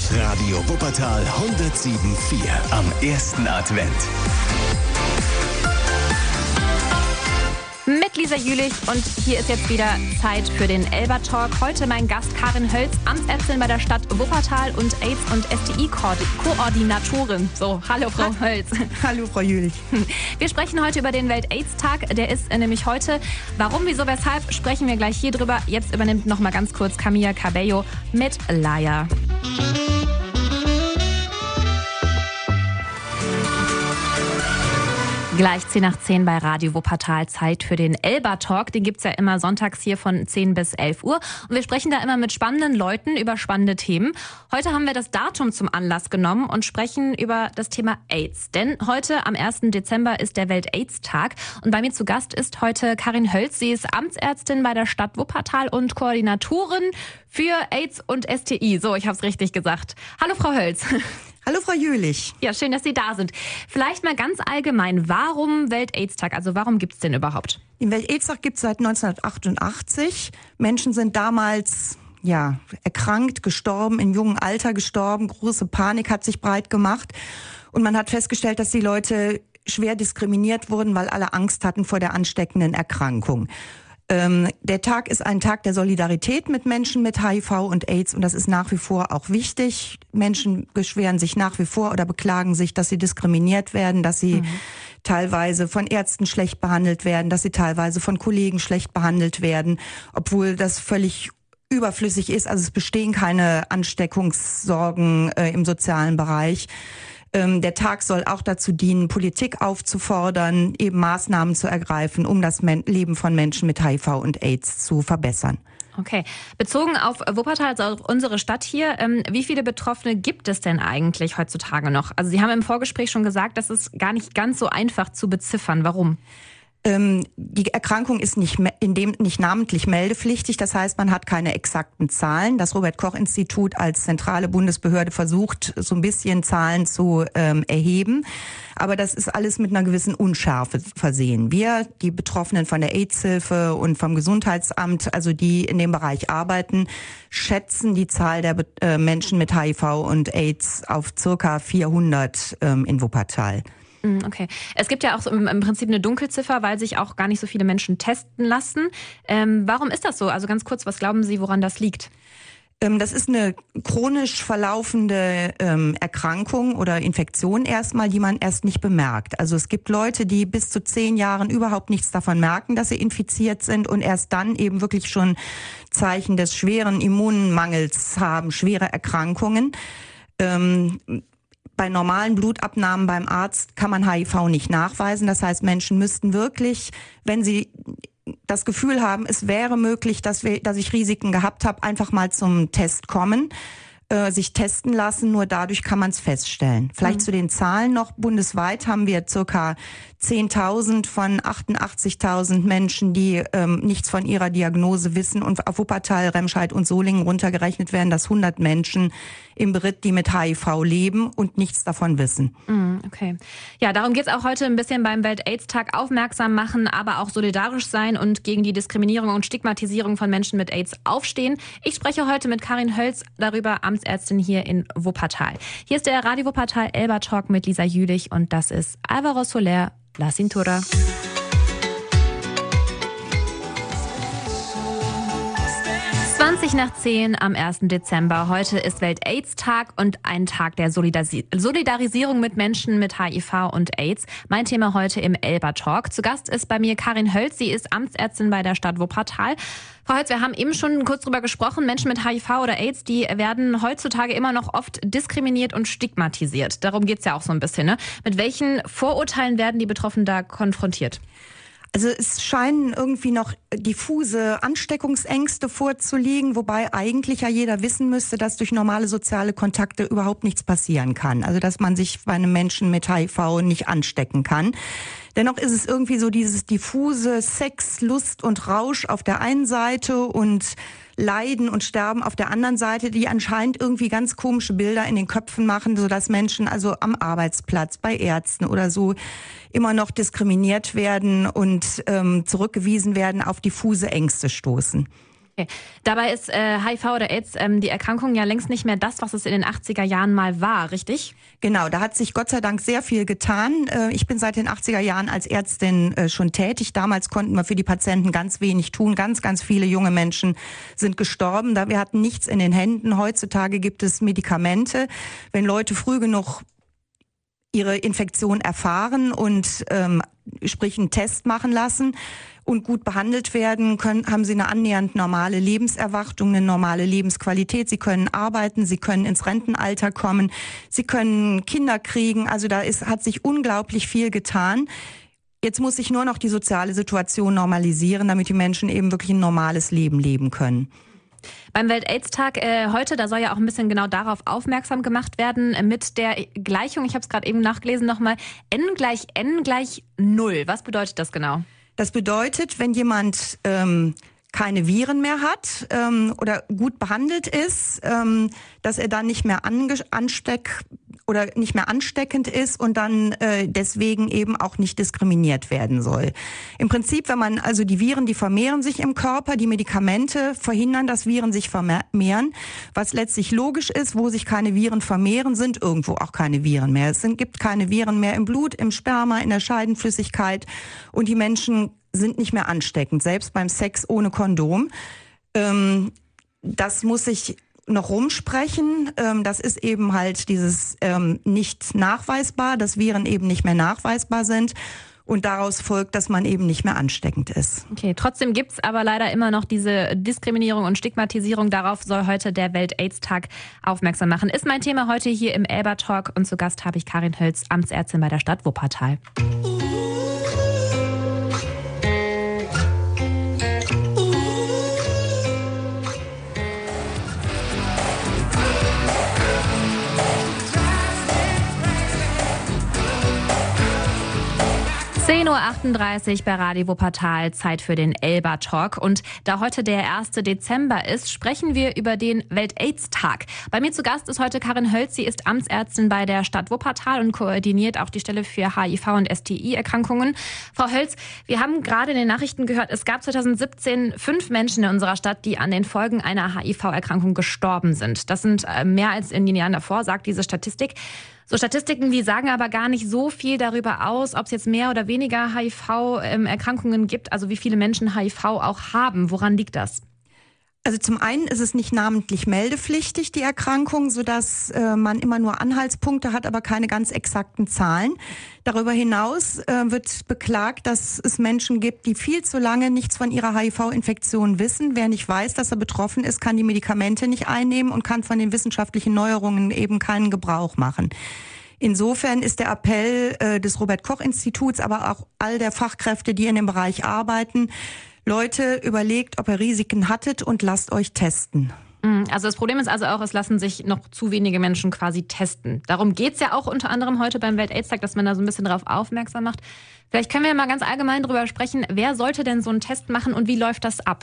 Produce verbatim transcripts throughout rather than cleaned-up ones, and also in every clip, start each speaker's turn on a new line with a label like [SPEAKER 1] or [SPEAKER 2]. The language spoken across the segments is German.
[SPEAKER 1] Radio Wuppertal hundertsieben Komma vier am ersten Advent.
[SPEAKER 2] Mit Lisa Jülich und hier ist jetzt wieder Zeit für den Elba-Talk. Heute mein Gast Karin Hölz, Amtsärztin bei der Stadt Wuppertal und AIDS- und S T I-Koordinatorin. So, hallo Frau ha- Hölz.
[SPEAKER 3] Hallo Frau Jülich.
[SPEAKER 2] Wir sprechen heute über den Welt-AIDS-Tag. Der ist nämlich heute. Warum, wieso, weshalb, sprechen wir gleich hier drüber. Jetzt übernimmt noch mal ganz kurz Camila Cabello mit Liar. Gleich zehn nach zehn bei Radio Wuppertal, Zeit für den Elba-Talk. Den gibt's ja immer sonntags hier von zehn bis elf Uhr. Und wir sprechen da immer mit spannenden Leuten über spannende Themen. Heute haben wir das Datum zum Anlass genommen und sprechen über das Thema AIDS. Denn heute am ersten Dezember ist der Welt-AIDS-Tag. Und bei mir zu Gast ist heute Karin Hölz. Sie ist Amtsärztin bei der Stadt Wuppertal und Koordinatorin für AIDS und S T I. So, ich habe es richtig gesagt. Hallo Frau Hölz.
[SPEAKER 3] Hallo Frau Jülich.
[SPEAKER 2] Ja, schön, dass Sie da sind. Vielleicht mal ganz allgemein, warum Welt-AIDS-Tag? Also warum gibt's den überhaupt?
[SPEAKER 3] Den Welt-AIDS-Tag gibt es seit neunzehnhundertachtundachtzig. Menschen sind damals ja erkrankt, gestorben, in jungem Alter gestorben. Große Panik hat sich breit gemacht. Und man hat festgestellt, dass die Leute schwer diskriminiert wurden, weil alle Angst hatten vor der ansteckenden Erkrankung. Ähm, der Tag ist ein Tag der Solidarität mit Menschen mit H I V und AIDS und das ist nach wie vor auch wichtig. Menschen beschweren sich nach wie vor oder beklagen sich, dass sie diskriminiert werden, dass sie mhm. teilweise von Ärzten schlecht behandelt werden, dass sie teilweise von Kollegen schlecht behandelt werden, obwohl das völlig überflüssig ist. Also es bestehen keine Ansteckungssorgen äh, im sozialen Bereich. Der Tag soll auch dazu dienen, Politik aufzufordern, eben Maßnahmen zu ergreifen, um das Leben von Menschen mit H I V und AIDS zu verbessern.
[SPEAKER 2] Okay. Bezogen auf Wuppertal, also auf unsere Stadt hier, ähm, wie viele Betroffene gibt es denn eigentlich heutzutage noch? Also Sie haben im Vorgespräch schon gesagt, das ist gar nicht ganz so einfach zu beziffern. Warum?
[SPEAKER 3] Die Erkrankung ist nicht in dem nicht namentlich meldepflichtig, das heißt, man hat keine exakten Zahlen. Das Robert-Koch-Institut als zentrale Bundesbehörde versucht, so ein bisschen Zahlen zu ähm, erheben, aber das ist alles mit einer gewissen Unschärfe versehen. Wir, die Betroffenen von der AIDS-Hilfe und vom Gesundheitsamt, also die in dem Bereich arbeiten, schätzen die Zahl der äh, Menschen mit H I V und AIDS auf circa vierhundert ähm, in Wuppertal.
[SPEAKER 2] Okay. Es gibt ja auch so im, im Prinzip eine Dunkelziffer, weil sich auch gar nicht so viele Menschen testen lassen. Ähm, warum ist das so? Also ganz kurz, was glauben Sie, woran das liegt?
[SPEAKER 3] Das ist eine chronisch verlaufende ähm, Erkrankung oder Infektion erstmal, die man erst nicht bemerkt. Also es gibt Leute, die bis zu zehn Jahren überhaupt nichts davon merken, dass sie infiziert sind und erst dann eben wirklich schon Zeichen des schweren Immunmangels haben, schwere Erkrankungen. Ähm, Bei normalen Blutabnahmen beim Arzt kann man H I V nicht nachweisen. Das heißt, Menschen müssten wirklich, wenn sie das Gefühl haben, es wäre möglich, dass wir, dass ich Risiken gehabt habe, einfach mal zum Test kommen, äh, sich testen lassen. Nur dadurch kann man es feststellen. Vielleicht mhm. zu den Zahlen noch. Bundesweit haben wir circa zehntausend von achtundachtzigtausend Menschen, die ähm, nichts von ihrer Diagnose wissen. Und auf Wuppertal, Remscheid und Solingen runtergerechnet werden das hundert Menschen im Beritt, die mit H I V leben und nichts davon wissen.
[SPEAKER 2] Mm, okay. Ja, darum geht's auch heute ein bisschen beim Welt-AIDS-Tag. Aufmerksam machen, aber auch solidarisch sein und gegen die Diskriminierung und Stigmatisierung von Menschen mit AIDS aufstehen. Ich spreche heute mit Karin Hölz darüber, Amtsärztin hier in Wuppertal. Hier ist der Radio Wuppertal Elba-Talk mit Lisa Jülich und das ist Alvaro Soler, La Cintura. zwanzig nach zehn am ersten Dezember. Heute ist Welt-AIDS-Tag und ein Tag der Solidaris- Solidarisierung mit Menschen mit H I V und AIDS. Mein Thema heute im Elba-Talk. Zu Gast ist bei mir Karin Hölz. Sie ist Amtsärztin bei der Stadt Wuppertal. Frau Hölz, wir haben eben schon kurz drüber gesprochen. Menschen mit H I V oder AIDS, die werden heutzutage immer noch oft diskriminiert und stigmatisiert. Darum geht's ja auch so ein bisschen, ne? Mit welchen Vorurteilen werden die Betroffenen da konfrontiert?
[SPEAKER 3] Also es scheinen irgendwie noch diffuse Ansteckungsängste vorzuliegen, wobei eigentlich ja jeder wissen müsste, dass durch normale soziale Kontakte überhaupt nichts passieren kann. Also dass man sich bei einem Menschen mit H I V nicht anstecken kann. Dennoch ist es irgendwie so dieses diffuse Sex, Lust und Rausch auf der einen Seite und Leiden und Sterben auf der anderen Seite, die anscheinend irgendwie ganz komische Bilder in den Köpfen machen, sodass Menschen also am Arbeitsplatz, bei Ärzten oder so immer noch diskriminiert werden und ähm, zurückgewiesen werden, auf diffuse Ängste stoßen.
[SPEAKER 2] Okay. Dabei ist äh, H I V oder AIDS, ähm, die Erkrankung ja längst nicht mehr das, was es in den achtziger Jahren mal war, richtig?
[SPEAKER 3] Genau, da hat sich Gott sei Dank sehr viel getan. Äh, ich bin seit den achtziger Jahren als Ärztin äh, schon tätig. Damals konnten wir für die Patienten ganz wenig tun. Ganz, ganz viele junge Menschen sind gestorben. Da wir hatten nichts in den Händen. Heutzutage gibt es Medikamente. Wenn Leute früh genug ihre Infektion erfahren und ähm, sprich einen Test machen lassen und gut behandelt werden, können, haben sie eine annähernd normale Lebenserwartung, eine normale Lebensqualität. Sie können arbeiten, sie können ins Rentenalter kommen, sie können Kinder kriegen. Also da ist, hat sich unglaublich viel getan. Jetzt muss sich nur noch die soziale Situation normalisieren, damit die Menschen eben wirklich ein normales Leben leben können.
[SPEAKER 2] Beim Welt-Aids-Tag äh, heute, da soll ja auch ein bisschen genau darauf aufmerksam gemacht werden, äh, mit der Gleichung, ich habe es gerade eben nachgelesen nochmal, N gleich N gleich Null. Was bedeutet das genau?
[SPEAKER 3] Das bedeutet, wenn jemand ähm, keine Viren mehr hat ähm, oder gut behandelt ist, ähm, dass er dann nicht mehr ange- ansteck oder nicht mehr ansteckend ist und dann äh, deswegen eben auch nicht diskriminiert werden soll. Im Prinzip, wenn man also die Viren, die vermehren sich im Körper, die Medikamente verhindern, dass Viren sich vermehren, was letztlich logisch ist, wo sich keine Viren vermehren, sind irgendwo auch keine Viren mehr. Es sind, gibt keine Viren mehr im Blut, im Sperma, in der Scheidenflüssigkeit und die Menschen sind nicht mehr ansteckend, selbst beim Sex ohne Kondom. Ähm, das muss sich noch rumsprechen. Ähm, das ist eben halt dieses ähm, nicht nachweisbar, dass Viren eben nicht mehr nachweisbar sind. Und daraus folgt, dass man eben nicht mehr ansteckend ist.
[SPEAKER 2] Okay, trotzdem gibt's aber leider immer noch diese Diskriminierung und Stigmatisierung. Darauf soll heute der Welt-Aids-Tag aufmerksam machen. Ist mein Thema heute hier im Elba-Talk. Und zu Gast habe ich Karin Hölz, Amtsärztin bei der Stadt Wuppertal. zehn Uhr achtunddreißig bei Radio Wuppertal, Zeit für den Elba-Talk. Und da heute der erste Dezember ist, sprechen wir über den Welt-Aids-Tag. Bei mir zu Gast ist heute Karin Hölz. Sie ist Amtsärztin bei der Stadt Wuppertal und koordiniert auch die Stelle für H I V und S T I-Erkrankungen. Frau Hölz, wir haben gerade in den Nachrichten gehört, es gab zwanzig siebzehn fünf Menschen in unserer Stadt, die an den Folgen einer H I V-Erkrankung gestorben sind. Das sind mehr als in den Jahren davor, sagt diese Statistik. So Statistiken, die sagen aber gar nicht so viel darüber aus, ob es jetzt mehr oder weniger H I V-Erkrankungen gibt, also wie viele Menschen H I V auch haben. Woran liegt das?
[SPEAKER 3] Also zum einen ist es nicht namentlich meldepflichtig, die Erkrankung, sodass äh, man immer nur Anhaltspunkte hat, aber keine ganz exakten Zahlen. Darüber hinaus äh, wird beklagt, dass es Menschen gibt, die viel zu lange nichts von ihrer H I V-Infektion wissen. Wer nicht weiß, dass er betroffen ist, kann die Medikamente nicht einnehmen und kann von den wissenschaftlichen Neuerungen eben keinen Gebrauch machen. Insofern ist der Appell äh, des Robert-Koch-Instituts, aber auch all der Fachkräfte, die in dem Bereich arbeiten, Leute, überlegt, ob ihr Risiken hattet und lasst euch testen.
[SPEAKER 2] Also das Problem ist also auch, es lassen sich noch zu wenige Menschen quasi testen. Darum geht's ja auch unter anderem heute beim Welt-Aids-Tag, dass man da so ein bisschen darauf aufmerksam macht. Vielleicht können wir mal ganz allgemein drüber sprechen, wer sollte denn so einen Test machen und wie läuft das ab?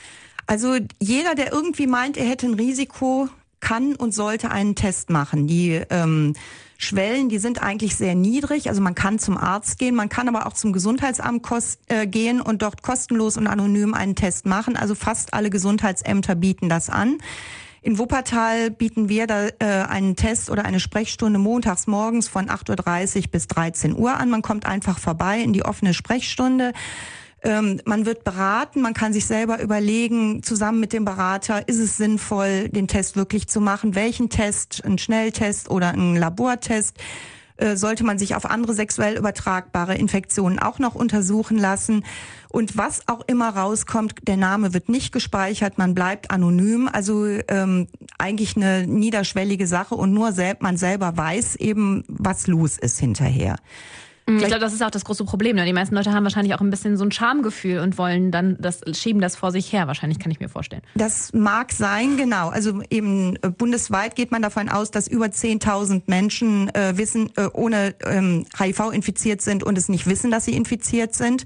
[SPEAKER 3] Also jeder, der irgendwie meint, er hätte ein Risiko, kann und sollte einen Test machen. Die ähm, Schwellen, die sind eigentlich sehr niedrig. Also man kann zum Arzt gehen, man kann aber auch zum Gesundheitsamt kost, äh, gehen und dort kostenlos und anonym einen Test machen. Also fast alle Gesundheitsämter bieten das an. In Wuppertal bieten wir da äh, einen Test oder eine Sprechstunde montags morgens von acht Uhr dreißig bis dreizehn Uhr an. Man kommt einfach vorbei in die offene Sprechstunde. Ähm, man wird beraten, man kann sich selber überlegen, zusammen mit dem Berater, ist es sinnvoll, den Test wirklich zu machen? Welchen Test? Ein Schnelltest oder ein Labortest? Äh, sollte man sich auf andere sexuell übertragbare Infektionen auch noch untersuchen lassen? Und was auch immer rauskommt, der Name wird nicht gespeichert, man bleibt anonym. Also ähm, eigentlich eine niederschwellige Sache und nur sel- man selber weiß eben, was los ist hinterher.
[SPEAKER 2] Ich glaube, das ist auch das große Problem. Ne? Die meisten Leute haben wahrscheinlich auch ein bisschen so ein Schamgefühl und wollen dann das, schieben das vor sich her. Wahrscheinlich, kann ich mir vorstellen.
[SPEAKER 3] Das mag sein, genau. Also eben äh, bundesweit geht man davon aus, dass über zehntausend Menschen äh, wissen, äh, ohne ähm, H I V infiziert sind und es nicht wissen, dass sie infiziert sind.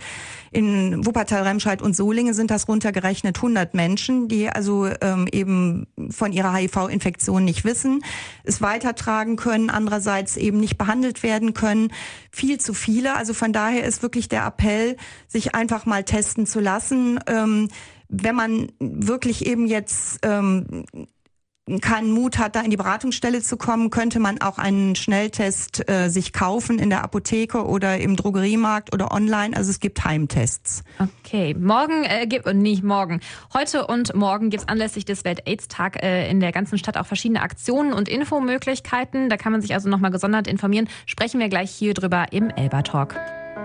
[SPEAKER 3] In Wuppertal, Remscheid und Solingen sind das runtergerechnet hundert Menschen, die also ähm, eben von ihrer H I V-Infektion nicht wissen, es weitertragen können, andererseits eben nicht behandelt werden können. Viel zu viele. Also von daher ist wirklich der Appell, sich einfach mal testen zu lassen. Ähm, wenn man wirklich eben jetzt ähm, keinen Mut hat, da in die Beratungsstelle zu kommen, könnte man auch einen Schnelltest äh, sich kaufen in der Apotheke oder im Drogeriemarkt oder online. Also es gibt Heimtests.
[SPEAKER 2] Okay, morgen, äh, gibt, nicht morgen, heute und morgen gibt es anlässlich des Welt-Aids-Tag äh, in der ganzen Stadt auch verschiedene Aktionen und Infomöglichkeiten. Da kann man sich also nochmal gesondert informieren. Sprechen wir gleich hier drüber im Elba-Talk.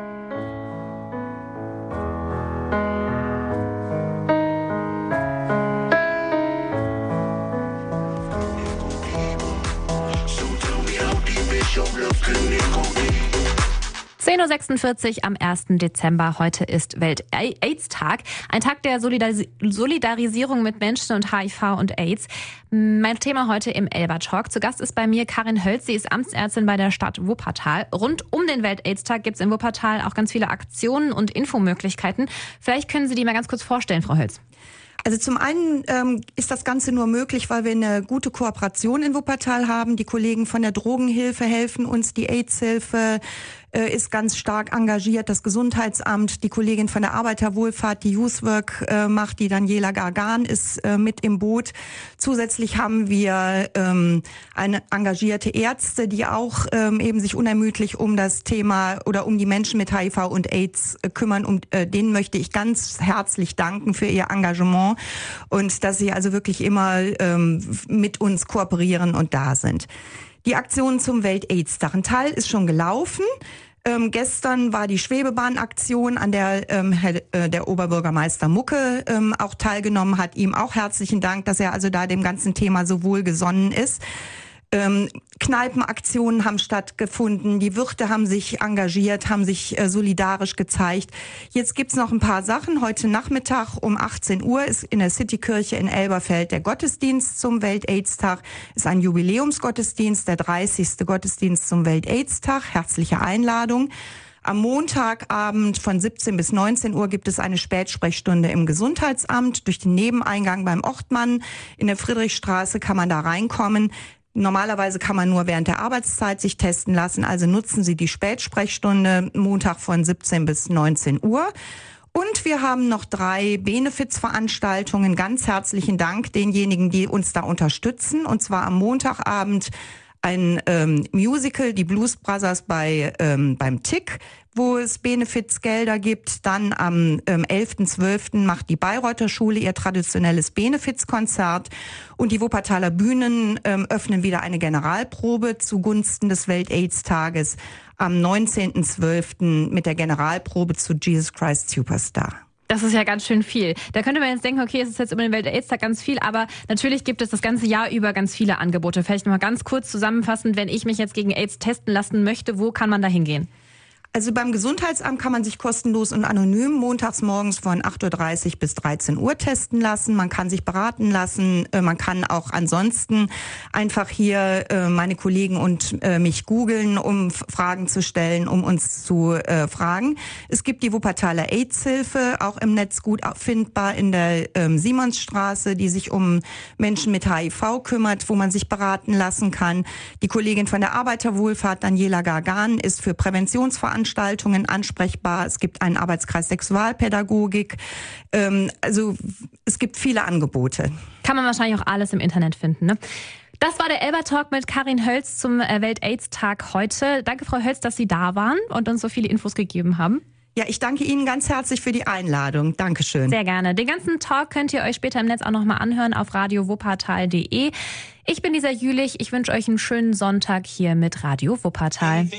[SPEAKER 2] zehn Uhr sechsundvierzig am ersten Dezember. Heute ist Welt-Aids-Tag. Ein Tag der Solidaris- Solidarisierung mit Menschen und H I V und AIDS. Mein Thema heute im Elba-Talk. Zu Gast ist bei mir Karin Hölz. Sie ist Amtsärztin bei der Stadt Wuppertal. Rund um den Welt-Aids-Tag gibt es in Wuppertal auch ganz viele Aktionen und Infomöglichkeiten. Vielleicht können Sie die mal ganz kurz vorstellen, Frau Hölz.
[SPEAKER 3] Also zum einen ähm, ist das Ganze nur möglich, weil wir eine gute Kooperation in Wuppertal haben. Die Kollegen von der Drogenhilfe helfen uns, die AIDS-Hilfe äh, ist ganz stark engagiert, das Gesundheitsamt, die Kollegin von der Arbeiterwohlfahrt, die Youth Work äh, macht, die Daniela Gargan ist äh, mit im Boot. Zusätzlich haben wir ähm, eine engagierte Ärzte, die auch ähm, eben sich unermüdlich um das Thema oder um die Menschen mit H I V und AIDS äh, kümmern. Um äh, denen möchte ich ganz herzlich danken für ihr Engagement und dass sie also wirklich immer ähm, mit uns kooperieren und da sind. Die Aktion zum Welt-Aids-Tag. Ein Teil ist schon gelaufen. Ähm, gestern war die Schwebebahn-Aktion, an der ähm, Herr, äh, der Oberbürgermeister Mucke ähm, auch teilgenommen hat. Ihm auch herzlichen Dank, dass er also da dem ganzen Thema so wohlgesonnen ist. Ähm, Kneipenaktionen haben stattgefunden, die Wirte haben sich engagiert, haben sich äh, solidarisch gezeigt. Jetzt gibt's noch ein paar Sachen. Heute Nachmittag um achtzehn Uhr ist in der Citykirche in Elberfeld der Gottesdienst zum Welt-Aids-Tag. Ist ein Jubiläumsgottesdienst, der dreißigste Gottesdienst zum Welt-Aids-Tag. Herzliche Einladung. Am Montagabend von siebzehn bis neunzehn Uhr gibt es eine Spätsprechstunde im Gesundheitsamt. Durch den Nebeneingang beim Ortmann in der Friedrichstraße kann man da reinkommen. Normalerweise kann man nur während der Arbeitszeit sich testen lassen, also nutzen Sie die Spätsprechstunde Montag von siebzehn bis neunzehn Uhr. Und wir haben noch drei Benefizveranstaltungen. Ganz herzlichen Dank denjenigen, die uns da unterstützen. Und zwar am Montagabend ein ähm, Musical, die Blues Brothers bei ähm, beim Tick, wo es Benefizgelder gibt. Dann am ähm, elften zwölften macht die Bayreuther Schule ihr traditionelles Benefizkonzert und die Wuppertaler Bühnen ähm, öffnen wieder eine Generalprobe zugunsten des Welt-Aids-Tages am neunzehnten zwölften mit der Generalprobe zu Jesus Christ Superstar.
[SPEAKER 2] Das ist ja ganz schön viel. Da könnte man jetzt denken, okay, es ist jetzt über den Welt-Aids-Tag ganz viel, aber natürlich gibt es das ganze Jahr über ganz viele Angebote. Vielleicht noch mal ganz kurz zusammenfassend, wenn ich mich jetzt gegen AIDS testen lassen möchte, wo kann man da hingehen?
[SPEAKER 3] Also beim Gesundheitsamt kann man sich kostenlos und anonym montags morgens von acht Uhr dreißig bis dreizehn Uhr testen lassen. Man kann sich beraten lassen. Man kann auch ansonsten einfach hier meine Kollegen und mich googeln, um Fragen zu stellen, um uns zu äh, fragen. Es gibt die Wuppertaler AIDS-Hilfe, auch im Netz gut findbar in der ähm, Simonsstraße, die sich um Menschen mit H I V kümmert, wo man sich beraten lassen kann. Die Kollegin von der Arbeiterwohlfahrt, Daniela Gargan, ist für Präventionsveranstaltungen ansprechbar. Es gibt einen Arbeitskreis Sexualpädagogik. Ähm, also es gibt viele Angebote.
[SPEAKER 2] Kann man wahrscheinlich auch alles im Internet finden, ne? Das war der Elba-Talk mit Karin Hölz zum Welt-Aids-Tag heute. Danke, Frau Hölz, dass Sie da waren und uns so viele Infos gegeben haben.
[SPEAKER 3] Ja, ich danke Ihnen ganz herzlich für die Einladung. Dankeschön.
[SPEAKER 2] Sehr gerne. Den ganzen Talk könnt ihr euch später im Netz auch nochmal anhören auf radio wuppertal punkt de. Ich bin Lisa Jülich. Ich wünsche euch einen schönen Sonntag hier mit Radio Wuppertal.